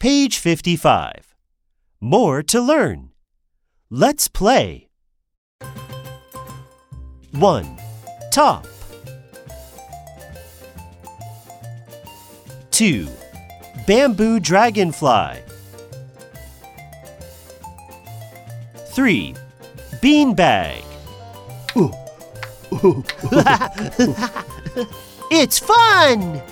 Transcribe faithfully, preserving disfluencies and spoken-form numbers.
Page fifty-five. More to learn. Let's play. one. Top. two. Bamboo dragonfly. three. Beanbag. It's fun!